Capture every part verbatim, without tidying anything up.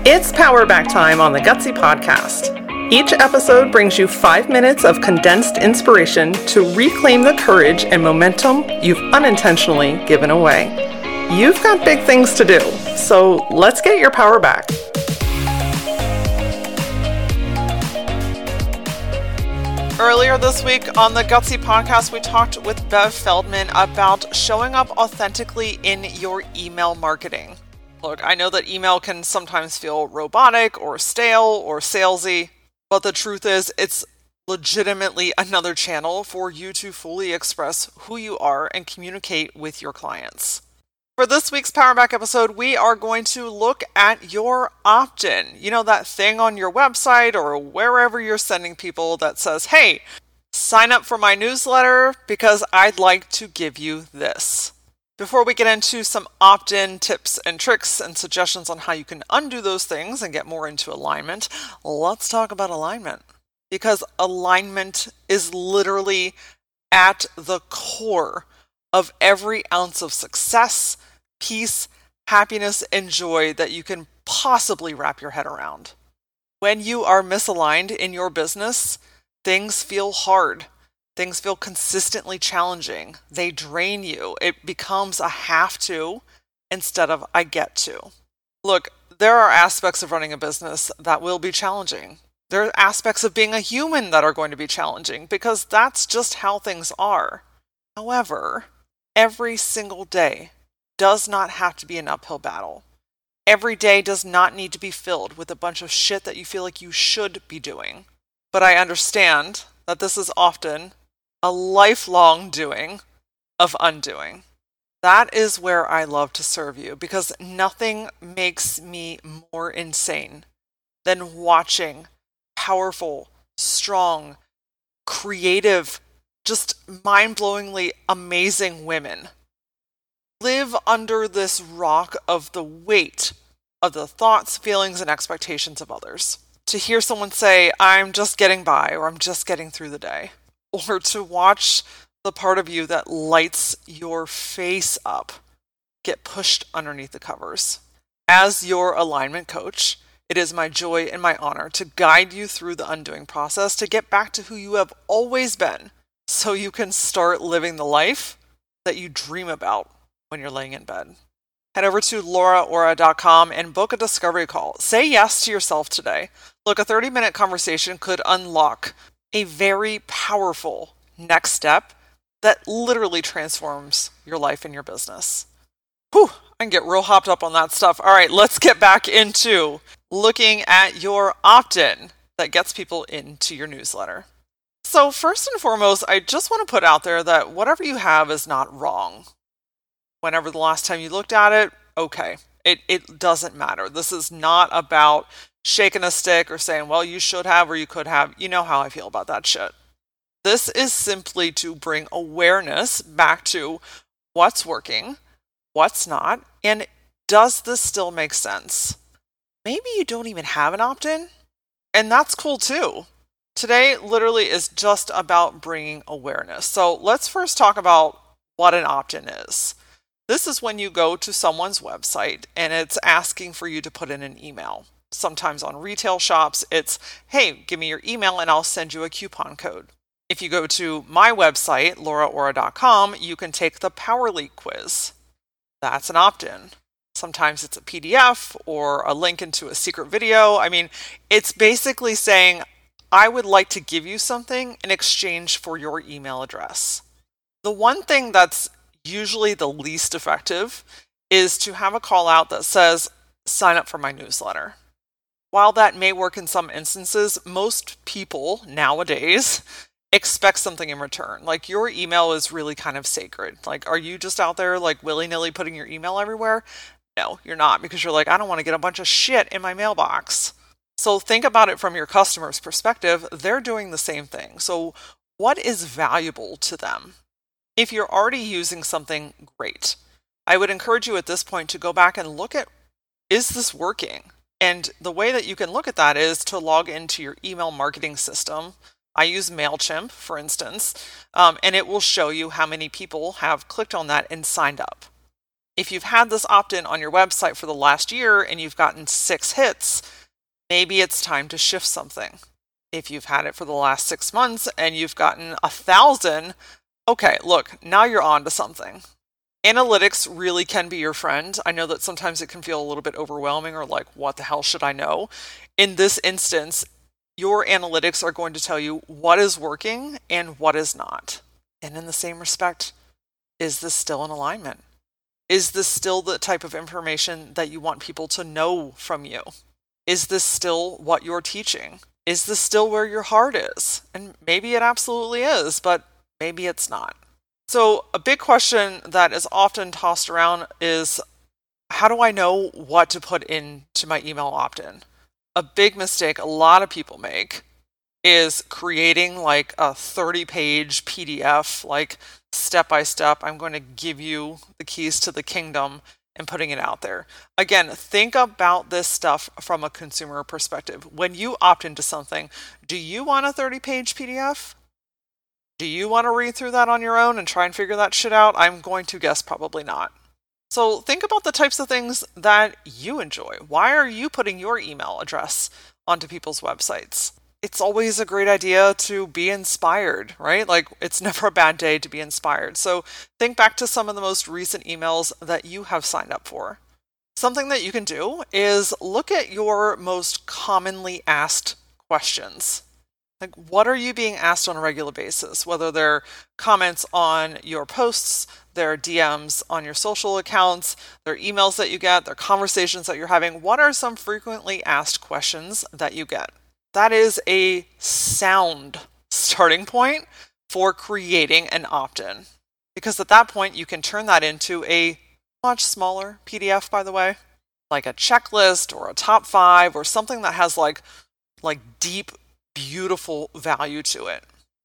It's Power Back time on the Gutsy Podcast. Each episode brings you five minutes of condensed inspiration to reclaim the courage and momentum you've unintentionally given away. You've got big things to do, so let's get your power back. Earlier this week on the Gutsy Podcast, we talked with Bev Feldman about showing up authentically in your email marketing. Look, I know that email can sometimes feel robotic or stale or salesy, but the truth is it's legitimately another channel for you to fully express who you are and communicate with your clients. For this week's Power Back episode, we are going to look at your opt-in. You know, that thing on your website or wherever you're sending people that says, hey, sign up for my newsletter because I'd like to give you this. Before we get into some opt-in tips and tricks and suggestions on how you can undo those things and get more into alignment, let's talk about alignment. Because alignment is literally at the core of every ounce of success, peace, happiness, and joy that you can possibly wrap your head around. When you are misaligned in your business, things feel hard. Things feel consistently challenging. They drain you. It becomes a have to instead of I get to. Look, there are aspects of running a business that will be challenging. There are aspects of being a human that are going to be challenging because that's just how things are. However, every single day does not have to be an uphill battle. Every day does not need to be filled with a bunch of shit that you feel like you should be doing. But I understand that this is often a lifelong doing of undoing. That is where I love to serve you because nothing makes me more insane than watching powerful, strong, creative, just mind-blowingly amazing women live under this rock of the weight of the thoughts, feelings, and expectations of others. To hear someone say, I'm just getting by, or I'm just getting through the day. Or to watch the part of you that lights your face up get pushed underneath the covers. As your alignment coach, it is my joy and my honor to guide you through the undoing process to get back to who you have always been so you can start living the life that you dream about when you're laying in bed. Head over to laura ora dot com and book a discovery call. Say yes to yourself today. Look, a thirty-minute conversation could unlock a very powerful next step that literally transforms your life and your business. Whew, I can get real hopped up on that stuff. All right, let's get back into looking at your opt-in that gets people into your newsletter. So first and foremost, I just want to put out there that whatever you have is not wrong. Whenever the last time you looked at it, okay, it, it doesn't matter. This is not about shaking a stick or saying, well, you should have or you could have. You know how I feel about that shit. This is simply to bring awareness back to what's working, what's not, and does this still make sense? Maybe you don't even have an opt-in, and that's cool too. Today literally is just about bringing awareness. So let's first talk about what an opt-in is. This is when you go to someone's website and it's asking for you to put in an email. Sometimes on retail shops, it's, hey, give me your email and I'll send you a coupon code. If you go to my website, laura ora dot com, you can take the Power Leak quiz. That's an opt-in. Sometimes it's a P D F or a link into a secret video. I mean, it's basically saying, I would like to give you something in exchange for your email address. The one thing that's usually the least effective is to have a call out that says, sign up for my newsletter. While that may work in some instances, most people nowadays expect something in return. Like your email is really kind of sacred. Like, are you just out there like willy-nilly putting your email everywhere? No, you're not, because you're like, I don't want to get a bunch of shit in my mailbox. So think about it from your customer's perspective. They're doing the same thing. So what is valuable to them? If you're already using something, great. I would encourage you at this point to go back and look at, is this working? And the way that you can look at that is to log into your email marketing system. I use MailChimp, for instance, um, and it will show you how many people have clicked on that and signed up. If you've had this opt-in on your website for the last year and you've gotten six hits, maybe it's time to shift something. If you've had it for the last six months and you've gotten a thousand, okay, look, now you're on to something. Analytics really can be your friend. I know that sometimes it can feel a little bit overwhelming or like, what the hell should I know? In this instance, your analytics are going to tell you what is working and what is not. And in the same respect, is this still in alignment? Is this still the type of information that you want people to know from you? Is this still what you're teaching? Is this still where your heart is? And maybe it absolutely is, but maybe it's not. So a big question that is often tossed around is, how do I know what to put into my email opt-in? A big mistake a lot of people make is creating like a thirty page P D F, like step by step, I'm going to give you the keys to the kingdom, and putting it out there. Again, think about this stuff from a consumer perspective. When you opt into something, do you want a thirty page P D F? Do you want to read through that on your own and try and figure that shit out? I'm going to guess probably not. So think about the types of things that you enjoy. Why are you putting your email address onto people's websites? It's always a great idea to be inspired, right? Like, it's never a bad day to be inspired. So think back to some of the most recent emails that you have signed up for. Something that you can do is look at your most commonly asked questions. Like, what are you being asked on a regular basis? Whether they're comments on your posts, their D Ms on your social accounts, their emails that you get, their conversations that you're having. What are some frequently asked questions that you get? That is a sound starting point for creating an opt-in. Because at that point, you can turn that into a much smaller P D F, by the way, like a checklist or a top five or something that has like, like deep, beautiful value to it.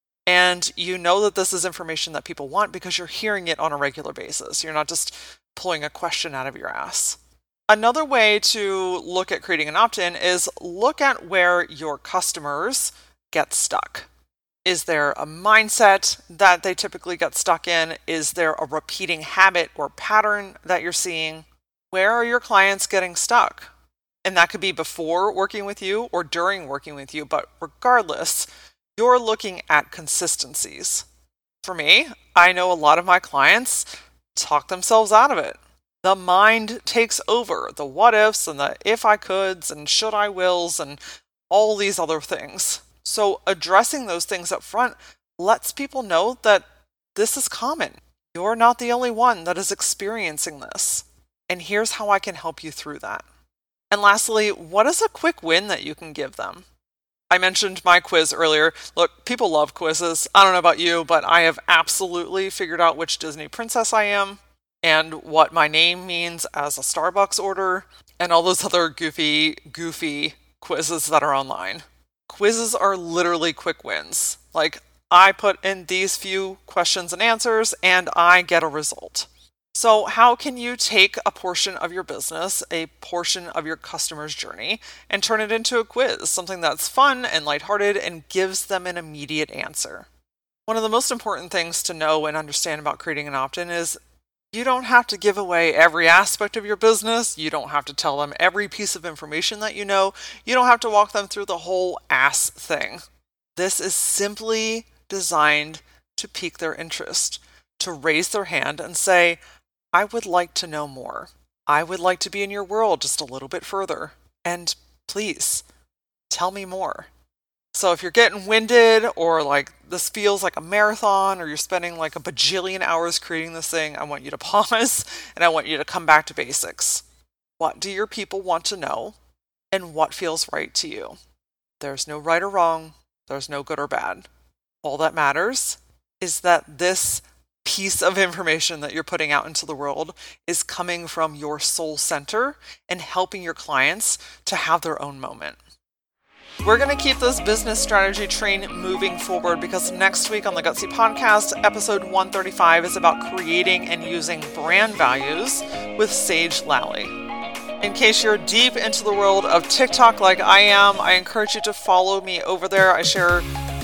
And you know that this is information that people want because you're hearing it on a regular basis. You're not just pulling a question out of your ass. Another way to look at creating an opt-in is look at where your customers get stuck. Is there a mindset that they typically get stuck in? Is there a repeating habit or pattern that you're seeing? Where are your clients getting stuck? And that could be before working with you or during working with you, but regardless, you're looking at consistencies. For me, I know a lot of my clients talk themselves out of it. The mind takes over, the what ifs and the if I coulds and should I wills and all these other things. So addressing those things up front lets people know that this is common. You're not the only one that is experiencing this. And here's how I can help you through that. And lastly, what is a quick win that you can give them? I mentioned my quiz earlier. Look, people love quizzes. I don't know about you, but I have absolutely figured out which Disney princess I am and what my name means as a Starbucks order and all those other goofy, goofy quizzes that are online. Quizzes are literally quick wins. Like, I put in these few questions and answers and I get a result. So how can you take a portion of your business, a portion of your customer's journey, and turn it into a quiz, something that's fun and lighthearted and gives them an immediate answer? One of the most important things to know and understand about creating an opt-in is you don't have to give away every aspect of your business. You don't have to tell them every piece of information that you know. You don't have to walk them through the whole ass thing. This is simply designed to pique their interest, to raise their hand and say, I would like to know more. I would like to be in your world just a little bit further. And please, tell me more. So if you're getting winded or like this feels like a marathon or you're spending like a bajillion hours creating this thing, I want you to pause and I want you to come back to basics. What do your people want to know and what feels right to you? There's no right or wrong. There's no good or bad. All that matters is that this piece of information that you're putting out into the world is coming from your soul center and helping your clients to have their own moment. We're going to keep this business strategy train moving forward because next week on the Gutsy Podcast, episode one thirty-five is about creating and using brand values with Sage Lally. In case you're deep into the world of TikTok like I am, I encourage you to follow me over there. I share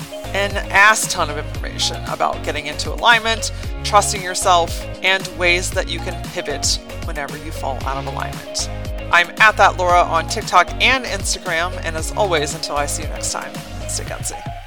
an ass ton of information about getting into alignment, trusting yourself, and ways that you can pivot whenever you fall out of alignment. I'm at that Laura on TikTok and Instagram, and as always, until I see you next time, stay gutsy.